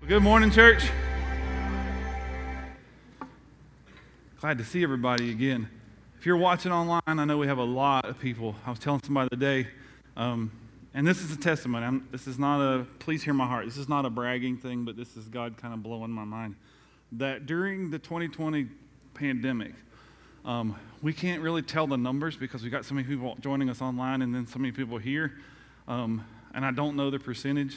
Well, good morning, church. Glad to see everybody again. If you're watching online, I know we have a lot of people. I was telling somebody today, and this is a testimony. This is not a, please hear my heart. This is not a bragging thing, but this is God kind of blowing my mind. That during the 2020 pandemic, we can't really tell the numbers because we got so many people joining us online and then so many people here, and I don't know the percentage.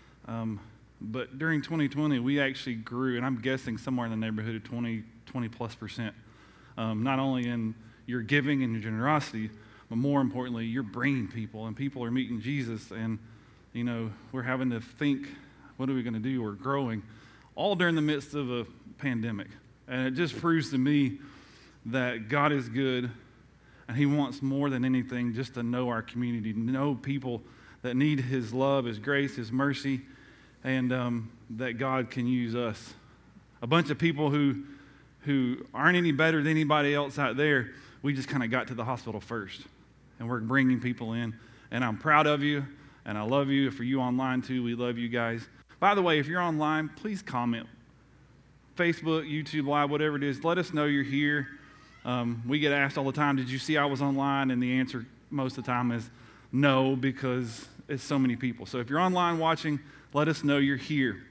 But during 2020, we actually grew, and I'm guessing somewhere in the neighborhood of 20+%. Not only in your giving and your generosity, but more importantly, you're bringing people, and people are meeting Jesus, and, you know, we're having to think, what are we going to do? We're growing, all during the midst of a pandemic. And it just proves to me that God is good, and He wants more than anything just to know our community, know people that need His love, His grace, His mercy, and that God can use us. A bunch of people who aren't any better than anybody else out there, we just kind of got to the hospital first, and we're bringing people in. And I'm proud of you, and I love you. For you online too, we love you guys. By the way, if you're online, please comment. Facebook, YouTube Live, whatever it is, let us know you're here. We get asked all the time, did you see I was online? And the answer most of the time is no, because it's so many people. So if you're online watching, let us know you're here.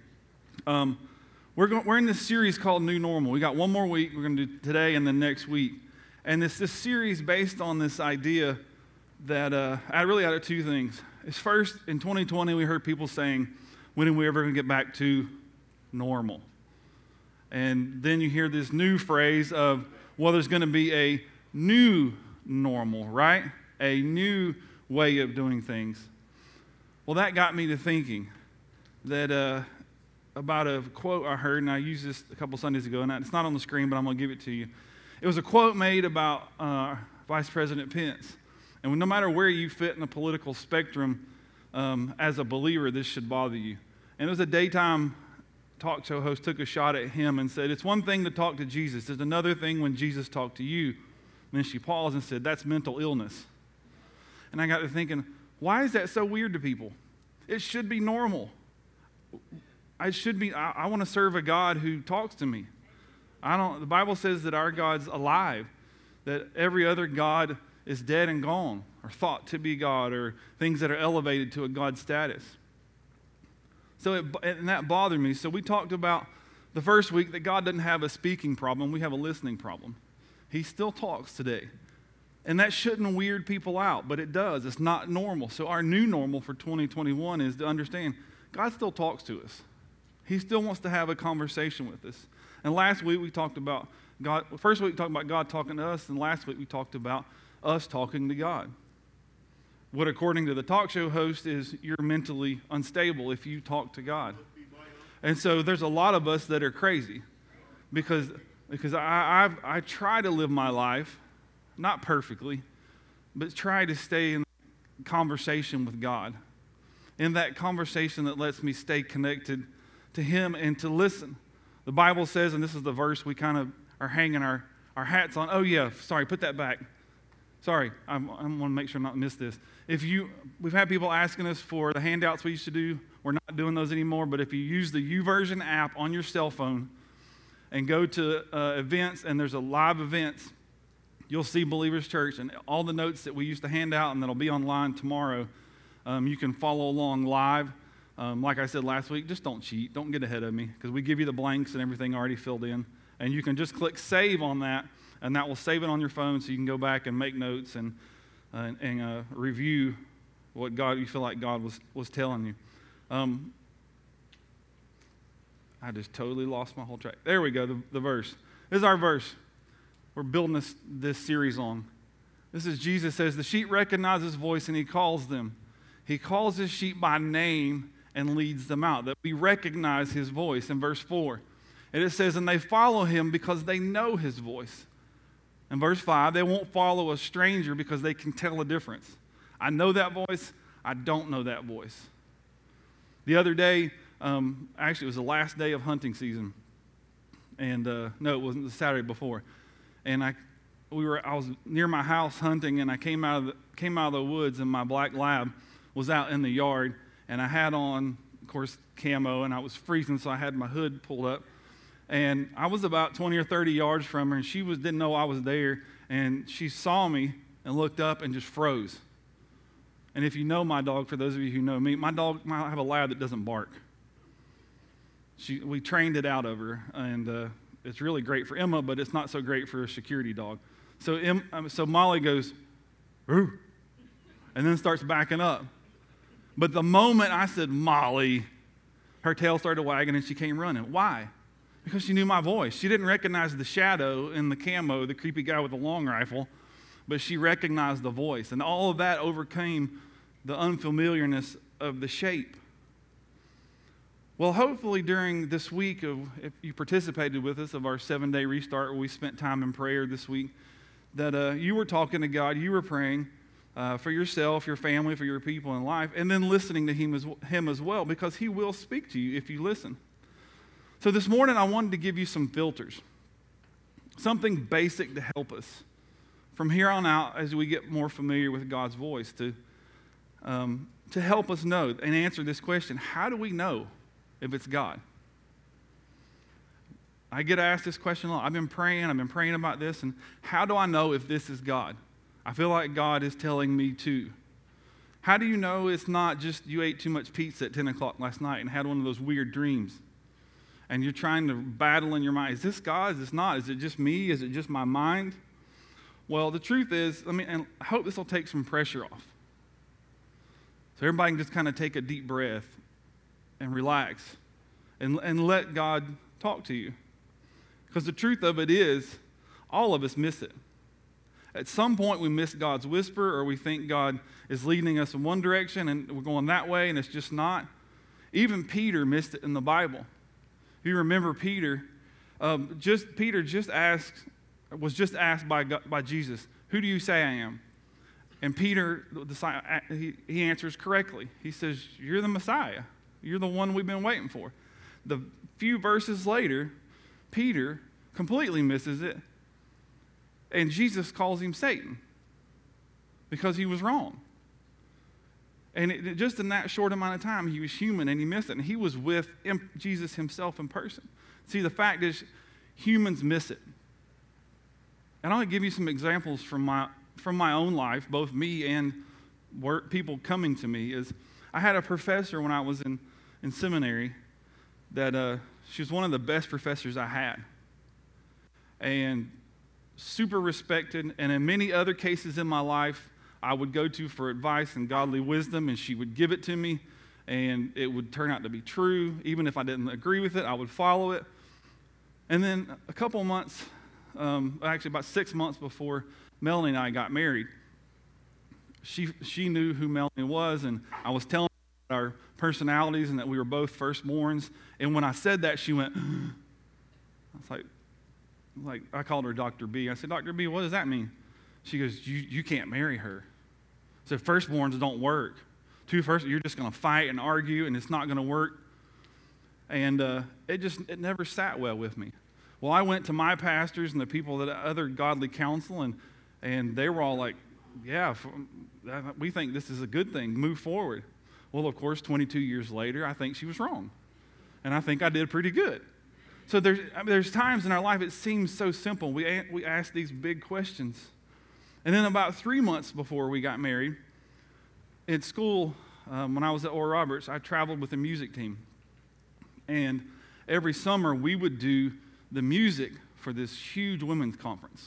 We're in this series called New Normal. We got one more week. We're going to do today and the next week. And it's this series based on this idea that out of two things. It's first, in 2020, we heard people saying, when are we ever going to get back to normal? And then you hear this new phrase of, well, there's going to be a new normal, right? A new way of doing things. Well, that got me to thinking that about a quote I heard, and I used this a couple Sundays ago, and it's not on the screen, but I'm going to give it to you. It was a quote made about Vice President Pence. And no matter where you fit in the political spectrum, as a believer, this should bother you. And it was a daytime talk show host took a shot at him and said, it's one thing to talk to Jesus. It's another thing when Jesus talked to you. And then she paused and said, that's mental illness. And I got to thinking, why is that so weird to people? It should be normal. I want to serve a God who talks to me. The Bible says that our God's alive, that every other God is dead and gone, or thought to be God, or things that are elevated to a God status. And that bothered me. So we talked about the first week that God doesn't have a speaking problem, we have a listening problem. He still talks today. And that shouldn't weird people out, but it does. It's not normal. So our new normal for 2021 is to understand God still talks to us. He still wants to have a conversation with us. And last week we talked about God. First week we talked about God talking to us, and last week we talked about us talking to God. What, according to the talk show host, is you're mentally unstable if you talk to God. And so there's a lot of us that are crazy because I try to live my life, not perfectly, but try to stay in conversation with God. In that conversation that lets me stay connected to Him and to listen. The Bible says, and this is the verse we kind of are hanging our hats on. Oh yeah, sorry, put that back. Sorry, I want to make sure I'm not miss this. We've had people asking us for the handouts we used to do. We're not doing those anymore, but if you use the YouVersion app on your cell phone and go to events, and there's a live events, you'll see Believers Church, and all the notes that we used to hand out and that'll be online tomorrow, you can follow along live. Like I said last week, just don't cheat. Don't get ahead of me, because we give you the blanks and everything already filled in. And you can just click save on that, and that will save it on your phone so you can go back and make notes and review what you feel like God was telling you. I just totally lost my whole track. There we go, the verse. This is our verse we're building this series on. This is Jesus says, the sheep recognize His voice and He calls them. He calls His sheep by name and leads them out. That we recognize His voice in verse 4. And it says, and they follow Him because they know His voice. In verse 5, they won't follow a stranger because they can tell a difference. I know that voice. I don't know that voice. The other day, actually it was the last day of hunting season. And no, it wasn't the Saturday before. And I was near my house hunting, and I came out of the woods, and my black lab was out in the yard, and I had on course, camo, and I was freezing, so I had my hood pulled up. And I was about 20 or 30 yards from her, and she didn't know I was there. And she saw me and looked up and just froze. And if you know my dog, for those of you who know me, I have a lab that doesn't bark. We trained it out of her, and it's really great for Emma, but it's not so great for a security dog. So Molly goes, "Roo," and then starts backing up. But the moment I said, "Molly," her tail started wagging and she came running. Why? Because she knew my voice. She didn't recognize the shadow in the camo, the creepy guy with the long rifle, but she recognized the voice. And all of that overcame the unfamiliarness of the shape. Well, hopefully during this week, if you participated with us, of our 7-day restart where we spent time in prayer this week, that you were talking to God, you were praying for yourself, your family, for your people in life, and then listening to Him as well, because He will speak to you if you listen. So this morning I wanted to give you some filters, something basic to help us from here on out as we get more familiar with God's voice, to help us know and answer this question: how do we know if it's God? I get asked this question a lot. I've been praying about this, and how do I know if this is God? I feel like God is telling me to. How do you know it's not just you ate too much pizza at 10 o'clock last night and had one of those weird dreams? And you're trying to battle in your mind, is this God? Is this not? Is it just me? Is it just my mind? Well, the truth is, and I hope this will take some pressure off. So everybody can just kind of take a deep breath and relax and let God talk to you. Because the truth of it is, all of us miss it. At some point, we miss God's whisper, or we think God is leading us in one direction and we're going that way, and it's just not. Even Peter missed it in the Bible. If you remember Peter, was just asked by Jesus, "Who do you say I am?" And Peter, he answers correctly. He says, "You're the Messiah. You're the one we've been waiting for." The few verses later, Peter completely misses it, and Jesus calls him Satan because he was wrong. And just in that short amount of time, he was human and he missed it. And he was with Jesus himself in person. See, the fact is, humans miss it. And I'll give you some examples from my own life, both me and people coming to me. I had a professor when I was in seminary that she was one of the best professors I had. And super respected. And in many other cases in my life, I would go to for advice and godly wisdom, and she would give it to me, and it would turn out to be true. Even if I didn't agree with it, I would follow it. And then a couple months, actually about 6 months before Melanie and I got married, she knew who Melanie was, and I was telling her our personalities and that we were both firstborns. And when I said that, she went, I was like I called her Dr. B. I said, "Dr. B, what does that mean?" She goes, you can't marry her. So firstborns don't work. You're just going to fight and argue, and it's not going to work. And it never sat well with me. Well, I went to my pastors and the people that other godly counsel, and they were all like, "Yeah, we think this is a good thing. Move forward." Well, of course, 22 years later, I think she was wrong, and I think I did pretty good. So there's times in our life it seems so simple. We ask these big questions. And then about 3 months before we got married, at school, when I was at Oral Roberts, I traveled with a music team. And every summer, we would do the music for this huge women's conference.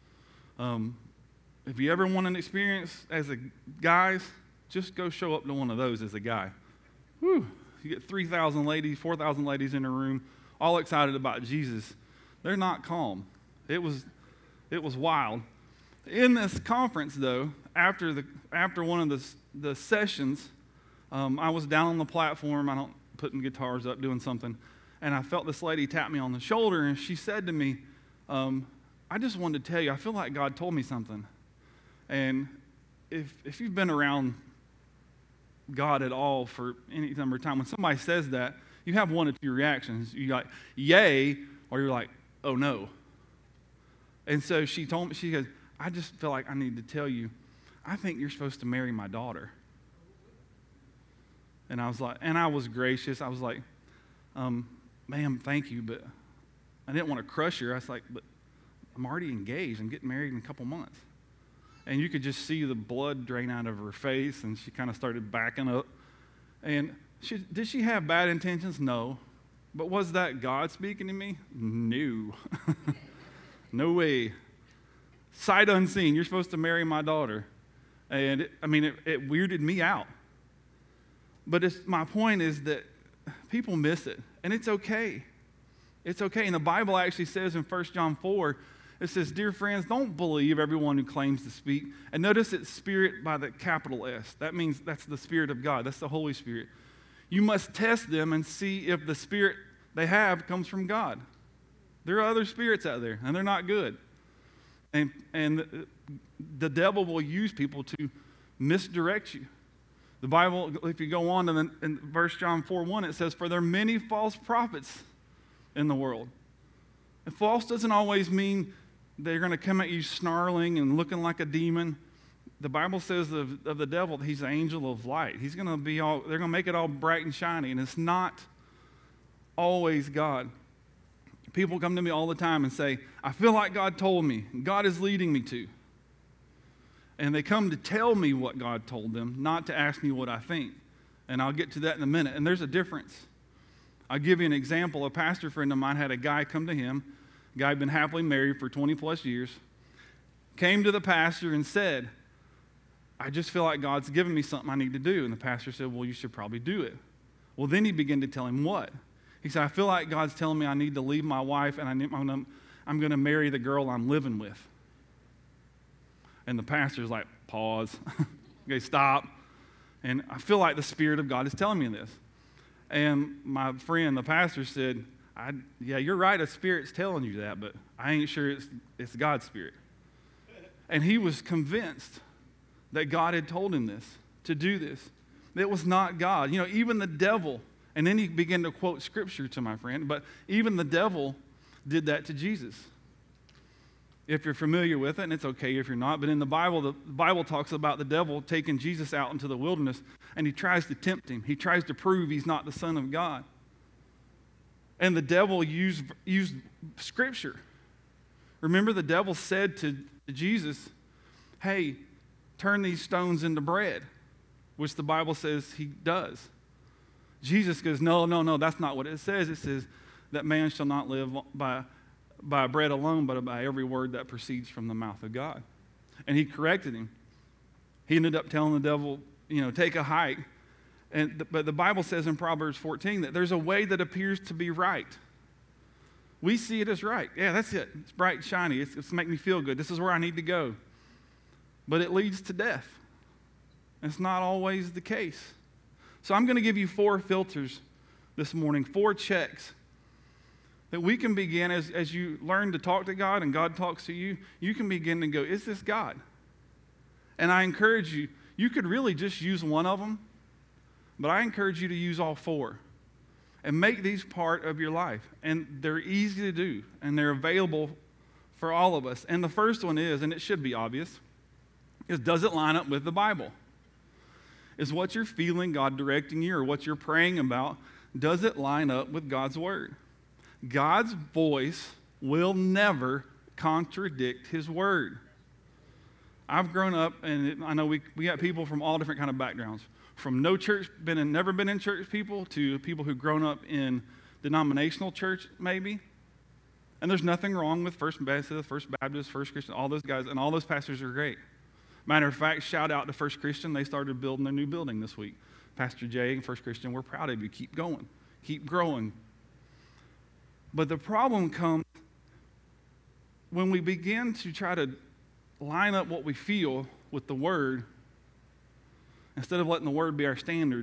If you ever want an experience as a guys, just go show up to one of those as a guy. Whew, you get 3,000 ladies, 4,000 ladies in a room, all excited about Jesus. They're not calm. It was wild. In this conference, though, after one of the sessions, I was down on the platform, putting guitars up, doing something, and I felt this lady tap me on the shoulder, and she said to me, "I just wanted to tell you, I feel like God told me something." And if you've been around God at all for any number of time, when somebody says that, you have one of two reactions. You're like, "Yay," or you're like, "Oh no." And so she told me, she goes, "I just feel like I need to tell you, I think you're supposed to marry my daughter." And I was gracious. I was like, ma'am, thank you, but I didn't want to crush her. I was like, but I'm already engaged. I'm getting married in a couple months. And you could just see the blood drain out of her face, and she kind of started backing up. And did she have bad intentions? No. But was that God speaking to me? No. No way. Sight unseen. You're supposed to marry my daughter. And it weirded me out. But my point is that people miss it. And it's okay. It's okay. And the Bible actually says in 1 John 4, it says, dear friends, don't believe everyone who claims to speak. And notice it's spirit by the capital S. That means that's the Spirit of God. That's the Holy Spirit. You must test them and see if the spirit they have comes from God. There are other spirits out there, and they're not good. And the devil will use people to misdirect you. The Bible, if you go on in 1 John 4:1, it says, for there are many false prophets in the world. And false doesn't always mean they're going to come at you snarling and looking like a demon. The Bible says of the devil, he's an angel of light. He's going to they're going to make it all bright and shiny, and it's not always God. People come to me all the time and say, I feel like God told me, God is leading me to. And they come to tell me what God told them, not to ask me what I think. And I'll get to that in a minute. And there's a difference. I'll give you an example. A pastor friend of mine had a guy come to him. A guy had been happily married for 20 plus years. Came to the pastor and said, I just feel like God's given me something I need to do. And the pastor said, well, you should probably do it. Well, then he began to tell him what? He said, I feel like God's telling me I need to leave my wife and I'm going to marry the girl I'm living with. And the pastor's like, pause. Okay, stop. And I feel like the Spirit of God is telling me this. And my friend, the pastor, said, yeah, you're right, a spirit's telling you that, but I ain't sure it's God's Spirit. And he was convinced that God had told him this, to do this. It was not God. You know, even the devil, and then he began to quote scripture to my friend, but even the devil did that to Jesus. If you're familiar with it, and it's okay if you're not, but in the Bible talks about the devil taking Jesus out into the wilderness, and he tries to tempt him. He tries to prove he's not the Son of God. And the devil used scripture. Remember, the devil said to Jesus, hey, turn these stones into bread, which the Bible says he does. Jesus goes, no, that's not what it says. It says that man shall not live by bread alone, but by every word that proceeds from the mouth of God. And he corrected him. He ended up telling the devil, take a hike. But the Bible says in Proverbs 14 that there's a way that appears to be right. We see it as right. Yeah, that's it. It's bright, shiny. It's making me feel good. This is where I need to go. But it leads to death. It's not always the case. So I'm going to give you 4 filters this morning, 4 checks that we can begin as you learn to talk to God and God talks to you, you can begin to go, is this God? And I encourage you, you could really just use one of them, but I encourage you to use all 4 and make these part of your life. And they're easy to do, and they're available for all of us. And the first one is, and it should be obvious, is does it line up with the Bible? Is what you're feeling God directing you or what you're praying about, does it line up with God's Word? God's voice will never contradict His Word. I've grown up, and I know we got people from all different kind of backgrounds, from no church, never been in church people, to people who've grown up in denominational church maybe. And there's nothing wrong with First Methodist, First Baptist, First Christian, all those guys, and all those pastors are great. Matter of fact, shout out to First Christian. They started building their new building this week. Pastor Jay and First Christian, we're proud of you. Keep going. Keep growing. But the problem comes when we begin to try to line up what we feel with the Word, instead of letting the Word be our standard,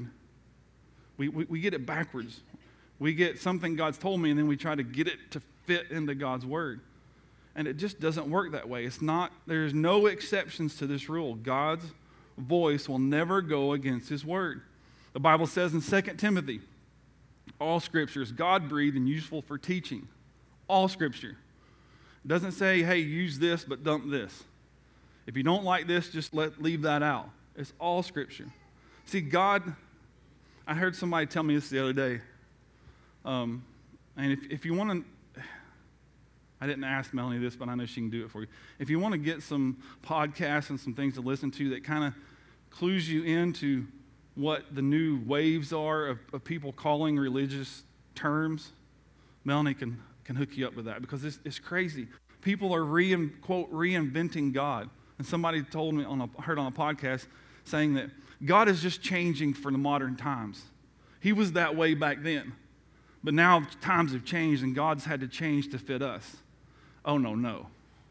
we get it backwards. We get something God's told me, and then we try to get it to fit into God's Word. And it just doesn't work that way. There's no exceptions to this rule. God's voice will never go against His Word. The Bible says in 2 Timothy, all Scripture is God-breathed and useful for teaching. All Scripture. It doesn't say, hey, use this, but dump this. If you don't like this, just leave that out. It's all Scripture. See, God I heard somebody tell me this the other day. And if you want to, I didn't ask Melanie this, but I know she can do it for you. If you want to get some podcasts and some things to listen to that kind of clues you into what the new waves are of people calling religious terms, Melanie can hook you up with that, because it's crazy. People are quote reinventing God. And somebody told me heard on a podcast saying that God is just changing for the modern times. He was that way back then. But now times have changed and God's had to change to fit us. Oh, no.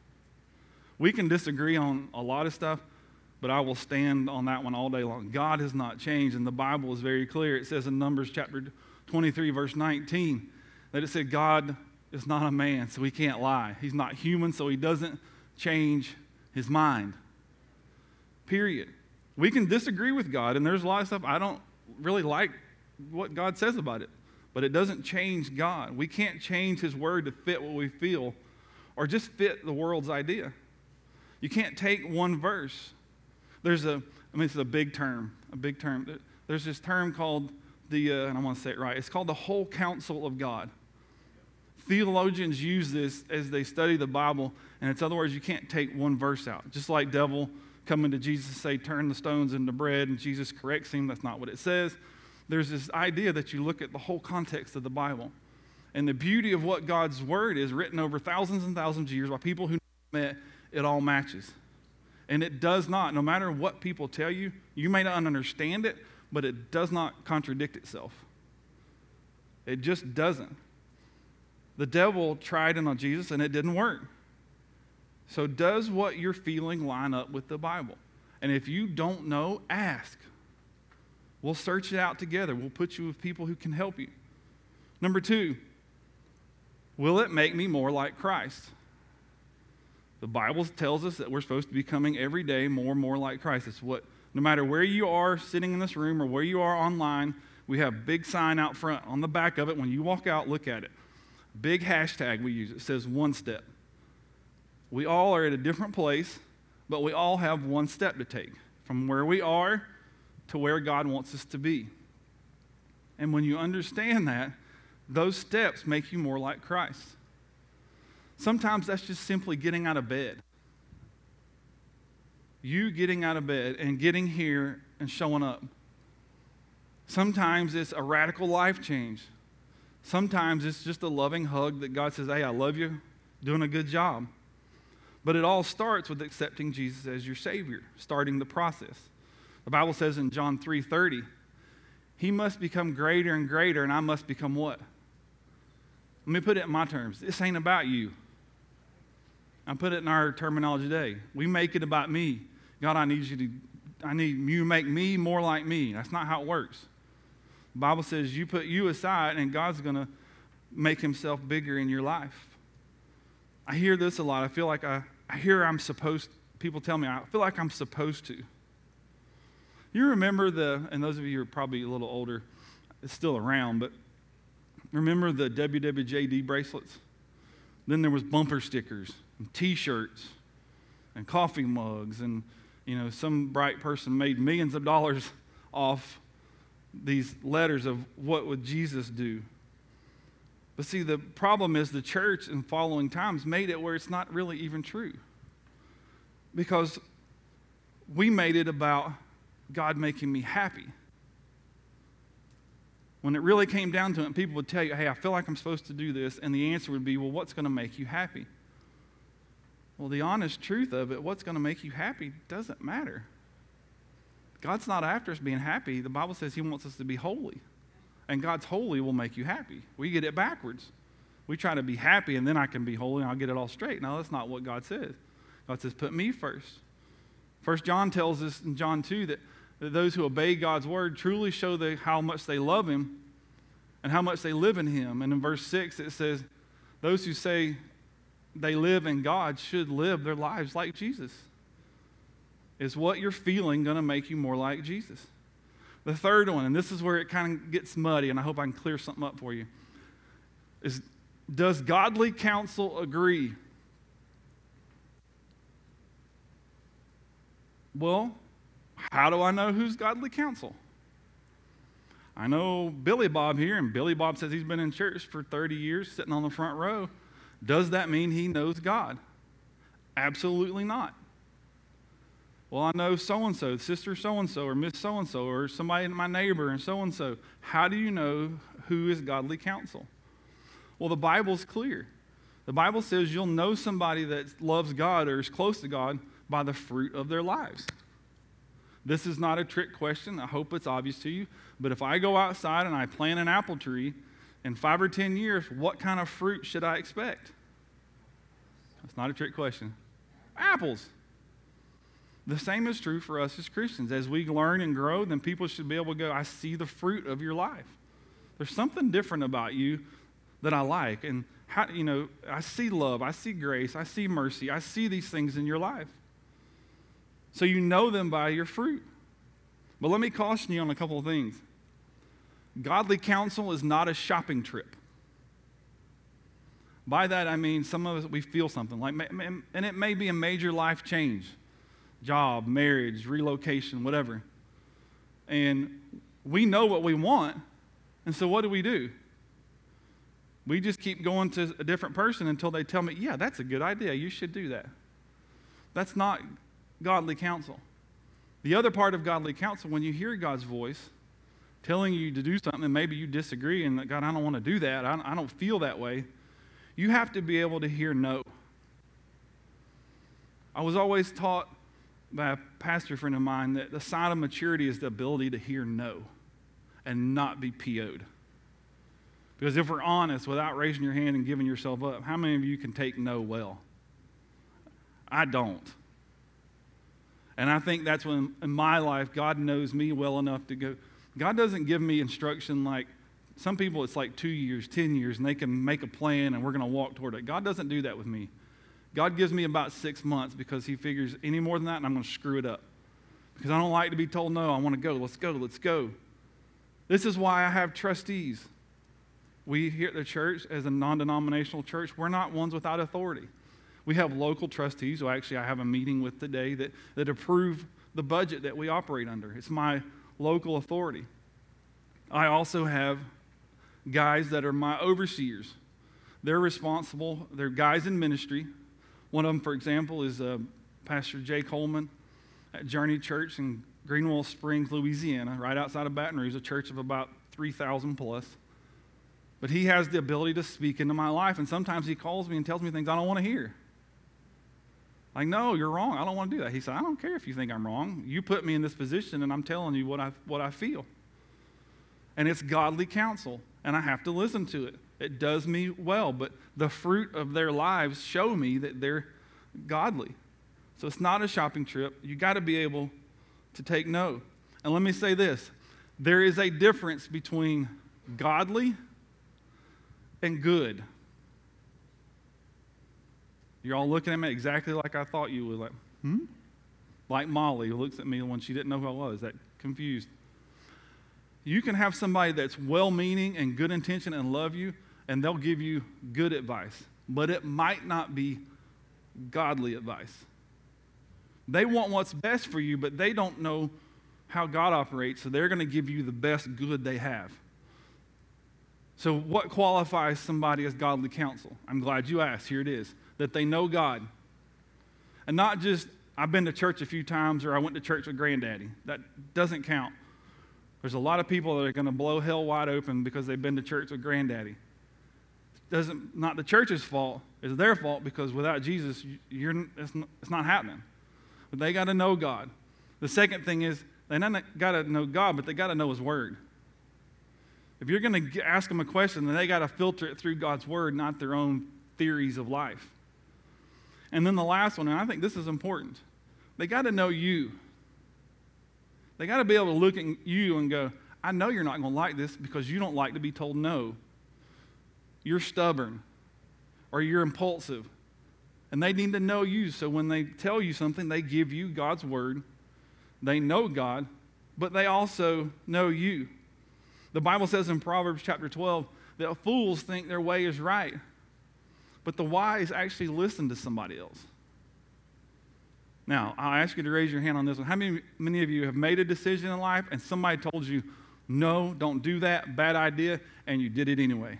We can disagree on a lot of stuff, but I will stand on that one all day long. God has not changed, and the Bible is very clear. It says in Numbers chapter 23, verse 19, that it said God is not a man, so he can't lie. He's not human, so he doesn't change his mind. Period. We can disagree with God, and there's a lot of stuff I don't really like what God says about it, but it doesn't change God. We can't change his word to fit what we feel or just fit the world's idea. You can't take one verse. This is a big term. There's this term called and I want to say it right, it's called the whole counsel of God. Theologians use this as they study the Bible, and in other words, you can't take one verse out. Just like devil coming to Jesus and say, turn the stones into bread, and Jesus corrects him. That's not what it says. There's this idea that you look at the whole context of the Bible. And the beauty of what God's word is, written over thousands and thousands of years by people who met, it all matches. And it does not, no matter what people tell you, you may not understand it, but it does not contradict itself. It just doesn't. The devil tried it on Jesus and it didn't work. So does what you're feeling line up with the Bible? And if you don't know, ask. We'll search it out together. We'll put you with people who can help you. Number 2, will it make me more like Christ? The Bible tells us that we're supposed to be becoming every day more and more like Christ. It's what, no matter where you are sitting in this room or where you are online, we have a big sign out front. On the back of it, when you walk out, look at it. Big hashtag we use. It says one step. We all are at a different place, but we all have one step to take from where we are to where God wants us to be. And when you understand that, those steps make you more like Christ. Sometimes that's just simply getting out of bed. You getting out of bed and getting here and showing up. Sometimes it's a radical life change. Sometimes it's just a loving hug that God says, hey, I love you, doing a good job. But it all starts with accepting Jesus as your Savior, starting the process. The Bible says in John 3:30, he must become greater and greater, and I must become what? Let me put it in my terms. This ain't about you. I put it in our terminology today. We make it about me. God, I need you to make me more like me. That's not how it works. The Bible says you put you aside, and God's going to make himself bigger in your life. I hear this a lot. I feel like people tell me, I feel like I'm supposed to. You remember and those of you who are probably a little older, it's still around, but remember the WWJD bracelets? Then there was bumper stickers and T-shirts and coffee mugs, and some bright person made millions of dollars off these letters of what would Jesus do. But see, the problem is the church in following times made it where it's not really even true. Because we made it about God making me happy. When it really came down to it, people would tell you, hey, I feel like I'm supposed to do this, and the answer would be, well, what's going to make you happy? Well, the honest truth of it, what's going to make you happy doesn't matter. God's not after us being happy. The Bible says he wants us to be holy. And God's holy will make you happy. We get it backwards. We try to be happy and then I can be holy and I'll get it all straight. No, that's not what God says. God says, put me first. 1 John tells us in John 2 that those who obey God's word truly show how much they love him and how much they live in him. And in verse 6 it says, those who say they live in God should live their lives like Jesus. Is what you're feeling going to make you more like Jesus? The third one, and this is where it kind of gets muddy, and I hope I can clear something up for you, is does godly counsel agree? Well, how do I know who's godly counsel? I know Billy Bob here, and Billy Bob says he's been in church for 30 years, sitting on the front row. Does that mean he knows God? Absolutely not. Well, I know so-and-so, sister so-and-so, or Miss so-and-so, or somebody, my neighbor, and so-and-so. How do you know who is godly counsel? Well, the Bible's clear. The Bible says you'll know somebody that loves God or is close to God by the fruit of their lives. This is not a trick question. I hope it's obvious to you. But if I go outside and I plant an apple tree, in 5 or 10 years, what kind of fruit should I expect? That's not a trick question. Apples. The same is true for us as Christians. As we learn and grow, then people should be able to go, I see the fruit of your life. There's something different about you that I like. And how, I see love, I see grace, I see mercy, I see these things in your life. So you know them by your fruit. But let me caution you on a couple of things. Godly counsel is not a shopping trip. By that I mean some of us, we feel something, and it may be a major life change. Job, marriage, relocation, whatever. And we know what we want, and so what do? We just keep going to a different person until they tell me, yeah, that's a good idea, you should do that. That's not godly counsel. The other part of godly counsel, when you hear God's voice telling you to do something, and maybe you disagree, and God, I don't want to do that, I don't feel that way, you have to be able to hear no. I was always taught by a pastor friend of mine that the sign of maturity is the ability to hear no and not be PO'd. Because if we're honest, without raising your hand and giving yourself up, how many of you can take no well? I don't. And I think that's when, in my life, God knows me well enough to go. God doesn't give me instruction like, some people it's like 2 years, 10 years, and they can make a plan and we're going to walk toward it. God doesn't do that with me. God gives me about 6 months because he figures any more than that and I'm going to screw it up. Because I don't like to be told no, I want to go, let's go, let's go. This is why I have trustees. We here at the church, as a non-denominational church, we're not ones without authority. We have local trustees who actually I have a meeting with today that approve the budget that we operate under. It's my local authority. I also have guys that are my overseers. They're responsible. They're guys in ministry. One of them, for example, is Pastor Jay Coleman at Journey Church in Greenwell Springs, Louisiana, right outside of Baton Rouge, a church of about 3,000 plus. But he has the ability to speak into my life, and sometimes he calls me and tells me things I don't want to hear. Like, no, you're wrong. I don't want to do that. He said, I don't care if you think I'm wrong. You put me in this position, and I'm telling you what I feel. And it's godly counsel, and I have to listen to it. It does me well, but the fruit of their lives show me that they're godly. So it's not a shopping trip. You got to be able to take no. And let me say this. There is a difference between godly and good. You're all looking at me exactly like I thought you would. Like Molly, who looks at me when she didn't know who I was, that confused. You can have somebody that's well-meaning and good intention and love you, and they'll give you good advice, but it might not be godly advice. They want what's best for you, but they don't know how God operates, so they're going to give you the best good they have. So what qualifies somebody as godly counsel? I'm glad you asked. Here it is. That they know God. And not just, I've been to church a few times or I went to church with granddaddy. That doesn't count. There's a lot of people that are going to blow hell wide open because they've been to church with granddaddy. Not the church's fault. It's their fault because without Jesus, it's not happening. But they got to know God. The second thing is, they not got to know God, but they got to know his word. If you're going to ask them a question, then they got to filter it through God's word, not their own theories of life. And then the last one, and I think this is important, they got to know you. They got to be able to look at you and go, I know you're not going to like this because you don't like to be told no. You're stubborn or you're impulsive. And they need to know you, so when they tell you something, they give you God's word. They know God, but they also know you. The Bible says in Proverbs chapter 12 that fools think their way is right, but the wise actually listen to somebody else. Now, I'll ask you to raise your hand on this one. How many of you have made a decision in life and somebody told you, No, don't do that. Bad idea. And you did it anyway.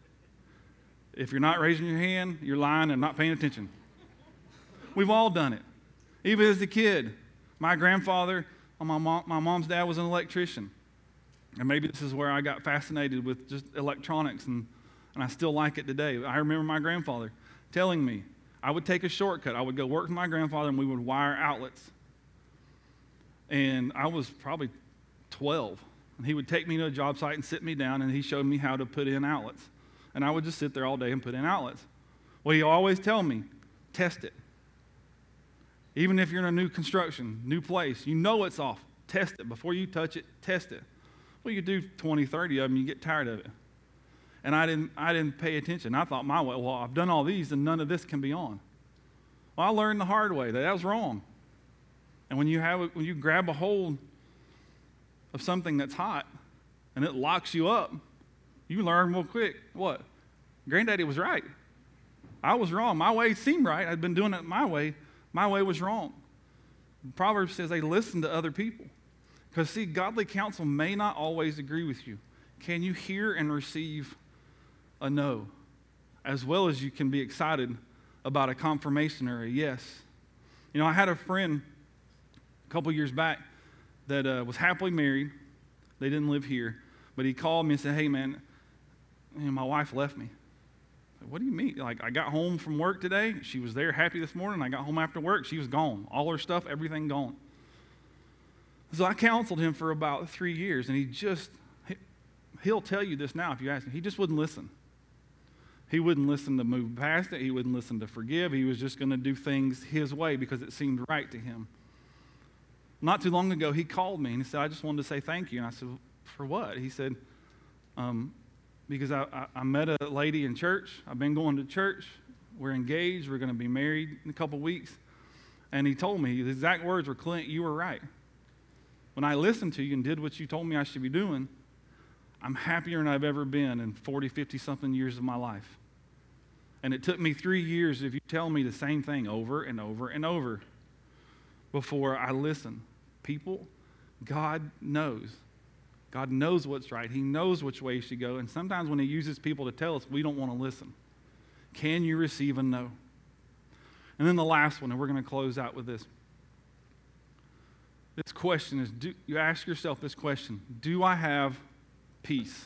If you're not raising your hand, you're lying and not paying attention. We've all done it. Even as a kid, my grandfather, my mom's dad was an electrician. And maybe this is where I got fascinated with just electronics, and I still like it today. I remember my grandfather telling me I would take a shortcut. I would go work with my grandfather, and we would wire outlets. And I was probably 12. And he would take me to a job site and sit me down, and he showed me how to put in outlets. And I would just sit there all day and put in outlets. Well, he always tell me, test it. Even if you're in a new construction, new place, you know it's off. Test it. Before you touch it, test it. Well, you do 20, 30 of them, you get tired of it. And I didn't pay attention. I thought my way, well, I've done all these and none of this can be on. Well, I learned the hard way that was wrong. And when you grab a hold of something that's hot and it locks you up, you learn real quick, what? Granddaddy was right. I was wrong. My way seemed right. I'd been doing it my way. My way was wrong. Proverbs says they listen to other people. Because, see, godly counsel may not always agree with you. Can you hear and receive a no, as well as you can be excited about a confirmation or a yes? You know, I had a friend a couple years back that was happily married. They didn't live here. But he called me and said, hey, man, my wife left me. I said, what do you mean? Like, I got home from work today. She was there happy this morning. I got home after work. She was gone. All her stuff, everything gone. So I counseled him for about 3 years, and he'll tell you this now if you ask him. He just wouldn't listen. He wouldn't listen to move past it. He wouldn't listen to forgive. He was just going to do things his way because it seemed right to him. Not too long ago, he called me, and he said, I just wanted to say thank you. And I said, for what? He said, because I met a lady in church. I've been going to church. We're engaged. We're going to be married in a couple weeks. And he told me, his exact words were, Clint, you were right. When I listened to you and did what you told me I should be doing, I'm happier than I've ever been in 40, 50-something years of my life. And it took me 3 years of you telling me the same thing over and over and over before I listened. People, God knows. God knows what's right. He knows which way you should go. And sometimes when he uses people to tell us, we don't want to listen. Can you receive a no? And then the last one, and we're going to close out with this. This question is, you ask yourself this question, do I have peace?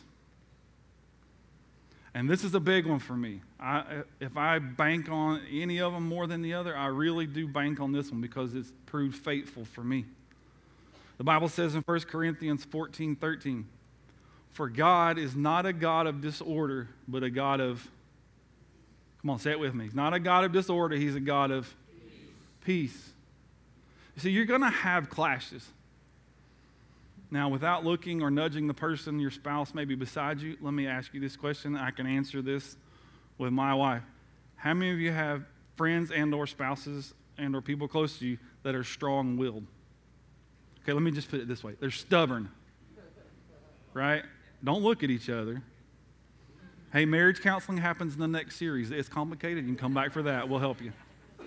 And this is a big one for me. If I bank on any of them more than the other, I really do bank on this one because it's proved faithful for me. The Bible says in 1 Corinthians 14:13, for God is not a God of disorder, but a God of, come on, say it with me. He's not a God of disorder, he's a God of peace. You see, you're going to have clashes. Now, without looking or nudging the person, your spouse maybe beside you, let me ask you this question. I can answer this with my wife. How many of you have friends and or spouses and or people close to you that are strong-willed? Okay, let me just put it this way. They're stubborn, right? Don't look at each other. Hey, marriage counseling happens in the next series. It's complicated. You can come back for that. We'll help you.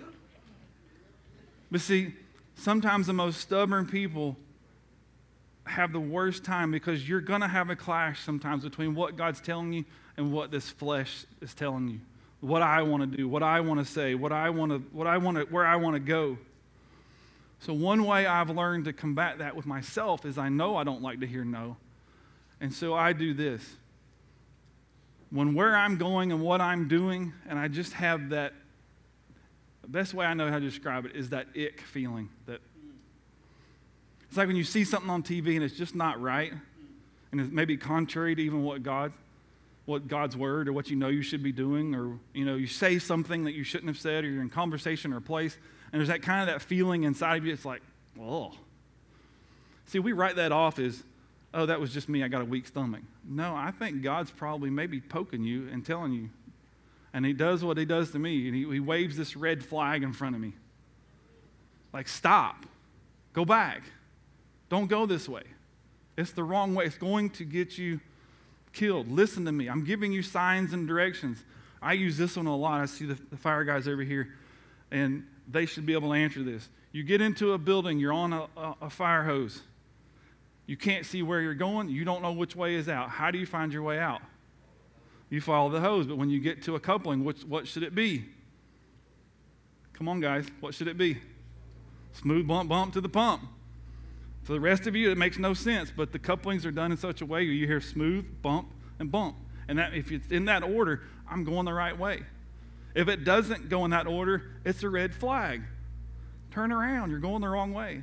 But see, sometimes the most stubborn people have the worst time because you're going to have a clash sometimes between what God's telling you and what this flesh is telling you. What I want to do, what I want to say, where I want to go. So one way I've learned to combat that with myself is I know I don't like to hear no. And so I do this. When where I'm going and what I'm doing, and I just have that, the best way I know how to describe it is that ick feeling. That it's like when you see something on TV and it's just not right, and it's maybe contrary to even what God's word or what you know you should be doing, or you say something that you shouldn't have said, or you're in conversation or a place, and there's that kind of that feeling inside of you. It's like, oh. See, we write that off as, oh, that was just me. I got a weak stomach. No, I think God's probably maybe poking you and telling you. And he does what he does to me. And he waves this red flag in front of me. Like, stop. Go back. Don't go this way. It's the wrong way. It's going to get you killed. Listen to me. I'm giving you signs and directions. I use this one a lot. I see the fire guys over here, and they should be able to answer this. You get into a building. You're on a fire hose. You can't see where you're going. You don't know which way is out. How do you find your way out? You follow the hose. But when you get to a coupling, what should it be? Come on, guys. What should it be? Smooth bump, bump to the pump. For the rest of you, it makes no sense. But the couplings are done in such a way where you hear smooth, bump, and bump. And that, if it's in that order, I'm going the right way. If it doesn't go in that order, it's a red flag. Turn around. You're going the wrong way.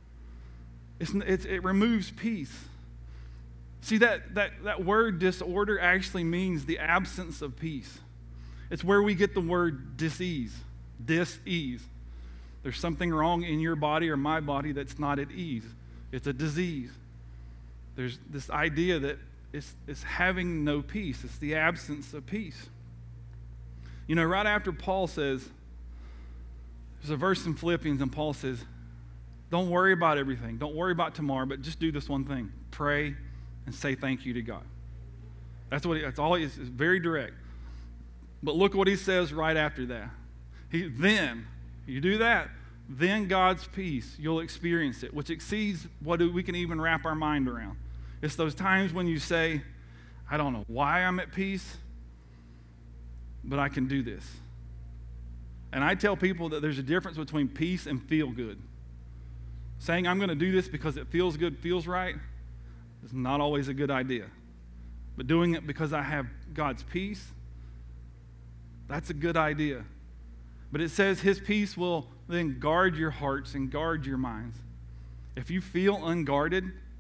It removes peace. See, that word disorder actually means the absence of peace. It's where we get the word dis-ease. Dis-ease. There's something wrong in your body or my body that's not at ease. It's a disease. There's this idea that it's having no peace. It's the absence of peace. You know, right after Paul says, there's a verse in Philippians, and Paul says, don't worry about everything. Don't worry about tomorrow, but just do this one thing. Pray and say thank you to God. That's all he is. It's very direct. But look what he says right after that. Then, you do that, then God's peace, you'll experience it, which exceeds what we can even wrap our mind around. It's those times when you say, I don't know why I'm at peace, but I can do this. And I tell people that there's a difference between peace and feel good. Saying I'm going to do this because it feels good, feels right, is not always a good idea. But doing it because I have God's peace, that's a good idea. But it says his peace will then guard your hearts and guard your minds. If you feel unguarded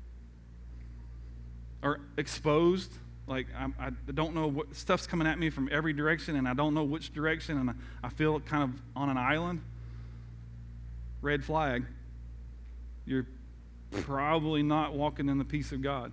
or exposed, like I don't know what stuff's coming at me from every direction and I don't know which direction and I feel kind of on an island, red flag. You're probably not walking in the peace of God.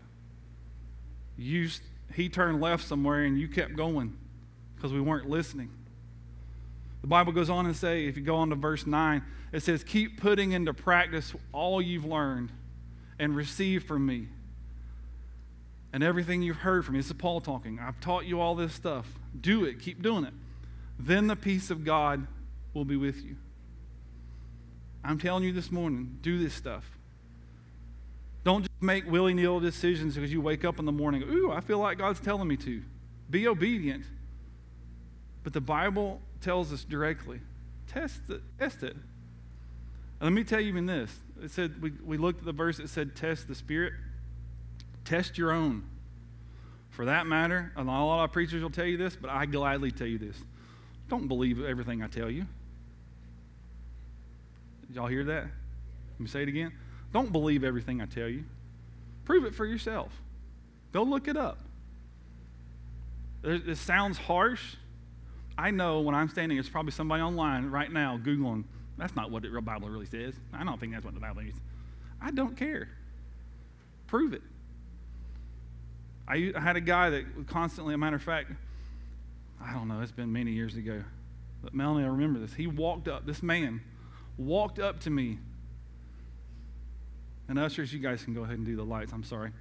He turned left somewhere and you kept going because we weren't listening. The Bible goes on and say, if you go on to verse 9, it says, keep putting into practice all you've learned and received from me. And everything you've heard from me. This is Paul talking. I've taught you all this stuff. Do it. Keep doing it. Then the peace of God will be with you. I'm telling you this morning, do this stuff. Don't just make willy-nilly decisions because you wake up in the morning, ooh, I feel like God's telling me to. Be obedient. But the Bible tells us directly, test it. And let me tell you even this. It said, we looked at the verse that said, test the Spirit. Test your own. For that matter, and a lot of preachers will tell you this, but I gladly tell you this. Don't believe everything I tell you. Did y'all hear that? Let me say it again. Don't believe everything I tell you. Prove it for yourself. Go look it up. It sounds harsh. I know when I'm standing, there's probably somebody online right now Googling, that's not what the real Bible really says. I don't think that's what the Bible means. I don't care. Prove it. I had a guy that constantly, a matter of fact, I don't know, it's been many years ago, but Melanie, I remember this. This man walked up to me, and ushers, you guys can go ahead and do the lights, I'm sorry.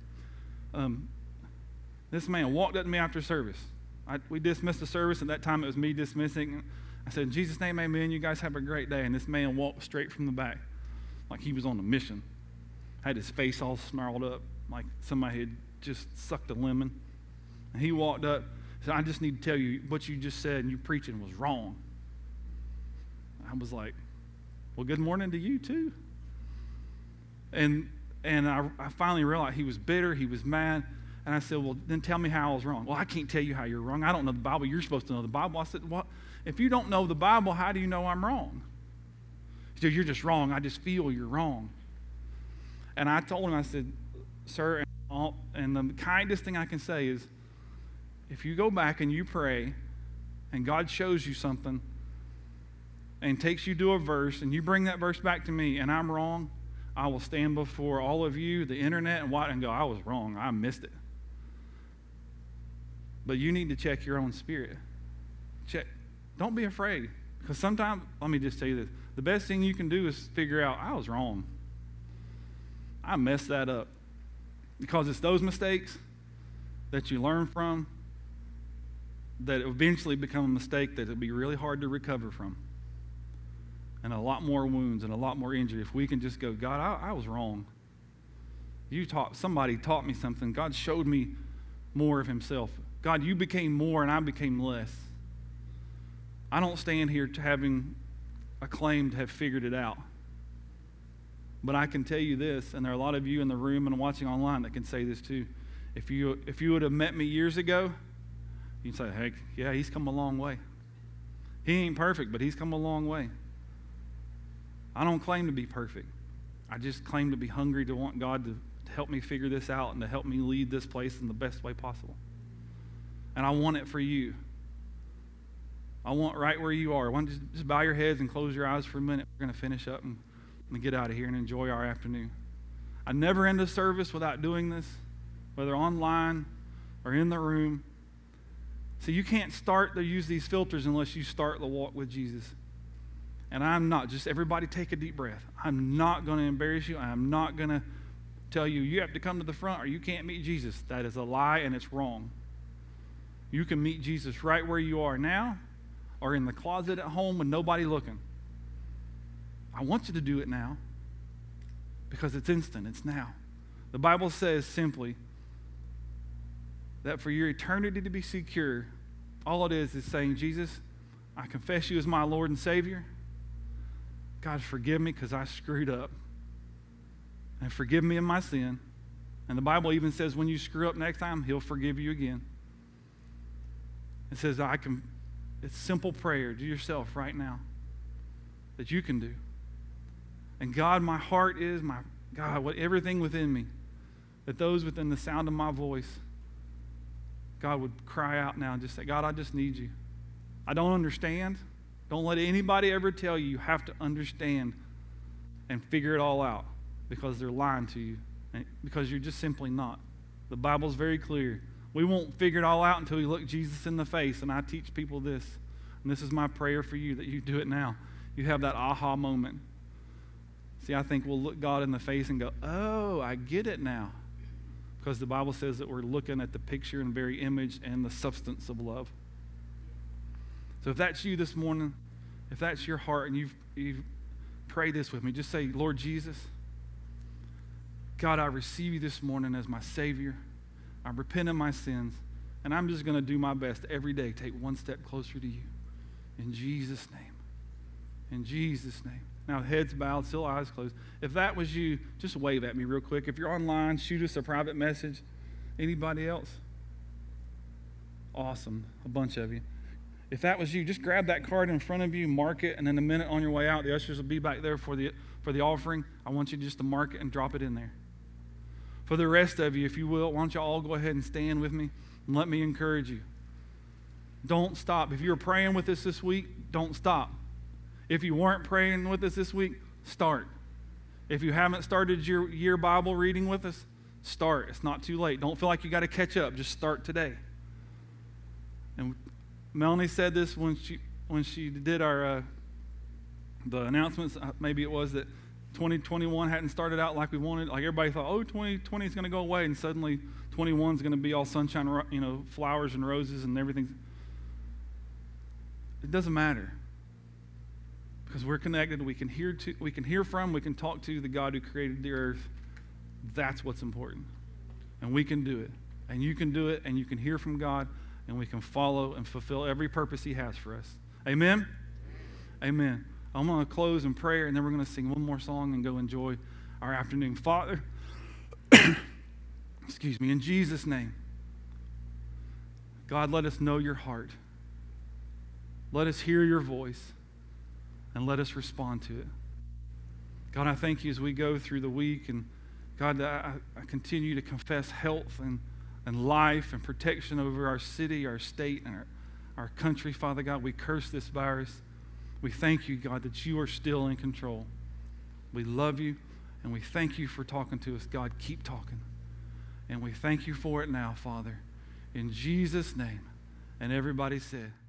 This man walked up to me after service. We dismissed the service. At that time, it was me dismissing. I said, in Jesus' name, amen. You guys have a great day. And this man walked straight from the back like he was on a mission. Had his face all snarled up like somebody had just sucked a lemon. And he walked up and said, I just need to tell you what you just said and you preaching was wrong. I was like, well, good morning to you too. And I finally realized he was bitter. He was mad. And I said, well, then tell me how I was wrong. Well, I can't tell you how you're wrong. I don't know the Bible. You're supposed to know the Bible. I said, well, if you don't know the Bible, how do you know I'm wrong? He said, you're just wrong. I just feel you're wrong. And I told him, I said, sir, and the kindest thing I can say is, if you go back and you pray, and God shows you something, and takes you to a verse, and you bring that verse back to me, and I'm wrong, I will stand before all of you, the internet, and go, I was wrong. I missed it. But you need to check your own spirit. Check. Don't be afraid. Because sometimes, let me just tell you this, the best thing you can do is figure out, I was wrong. I messed that up. Because it's those mistakes that you learn from that eventually become a mistake that it'll be really hard to recover from. And a lot more wounds and a lot more injury if we can just go, God, I was wrong. Somebody taught me something. God showed me more of himself. God, you became more and I became less. I don't stand here having a claim to have figured it out. But I can tell you this, and there are a lot of you in the room and watching online that can say this too. If you would have met me years ago, you'd say, heck, yeah, he's come a long way. He ain't perfect, but he's come a long way. I don't claim to be perfect. I just claim to be hungry to want God to help me figure this out and to help me lead this place in the best way possible. And I want it for you. I want right where you are. I want you to just bow your heads and close your eyes for a minute. We're going to finish up and get out of here and enjoy our afternoon. I never end a service without doing this, whether online or in the room. So you can't start to use these filters unless you start the walk with Jesus. And I'm not. Just everybody take a deep breath. I'm not going to embarrass you. I'm not going to tell you, you have to come to the front or you can't meet Jesus. That is a lie and it's wrong. You can meet Jesus right where you are now or in the closet at home with nobody looking. I want you to do it now because it's instant. It's now. The Bible says simply that for your eternity to be secure, all it is saying, Jesus, I confess you as my Lord and Savior. God, forgive me because I screwed up. And forgive me of my sin. And the Bible even says when you screw up next time, he'll forgive you again. It says, it's simple prayer to yourself right now that you can do. And God, my heart is, everything within me, that those within the sound of my voice, God would cry out now and just say, God, I just need you. I don't understand. Don't let anybody ever tell you have to understand and figure it all out because they're lying to you, because you're just simply not. The Bible's very clear. We won't figure it all out until we look Jesus in the face, and I teach people this. And this is my prayer for you, that you do it now. You have that aha moment. See, I think we'll look God in the face and go, oh, I get it now. Because the Bible says that we're looking at the picture and very image and the substance of love. So if that's you this morning, if that's your heart and you've prayed this with me, just say, Lord Jesus, God, I receive you this morning as my Savior. I repent of my sins, and I'm just going to do my best every day, take one step closer to you. In Jesus' name. In Jesus' name. Now, heads bowed, still eyes closed. If that was you, just wave at me real quick. If you're online, shoot us a private message. Anybody else? Awesome. A bunch of you. If that was you, just grab that card in front of you, mark it, and then a minute on your way out, the ushers will be back there for the offering. I want you just to mark it and drop it in there. For the rest of you, if you will, why don't you all go ahead and stand with me and let me encourage you. Don't stop. If you're praying with us this week, don't stop. If you weren't praying with us this week, start. If you haven't started your year Bible reading with us, start. It's not too late. Don't feel like you got to catch up. Just start today. And Melanie said this when she did our the announcements. Maybe it was that 2021 hadn't started out like we wanted. Like everybody thought, oh, 2020 is going to go away, and suddenly 21 is going to be all sunshine, flowers and roses and everything. It doesn't matter because we're connected. We can hear from, we can talk to the God who created the earth. That's what's important, and we can do it, and you can do it, and you can hear from God, and we can follow and fulfill every purpose He has for us. Amen. Amen. I'm going to close in prayer, and then we're going to sing one more song and go enjoy our afternoon. Father, excuse me, in Jesus' name, God, let us know your heart. Let us hear your voice, and let us respond to it. God, I thank you as we go through the week, and God, I continue to confess health and life and protection over our city, our state, and our country. Father God, we curse this virus. We thank you, God, that you are still in control. We love you, and we thank you for talking to us. God, keep talking. And we thank you for it now, Father. In Jesus' name. And everybody said,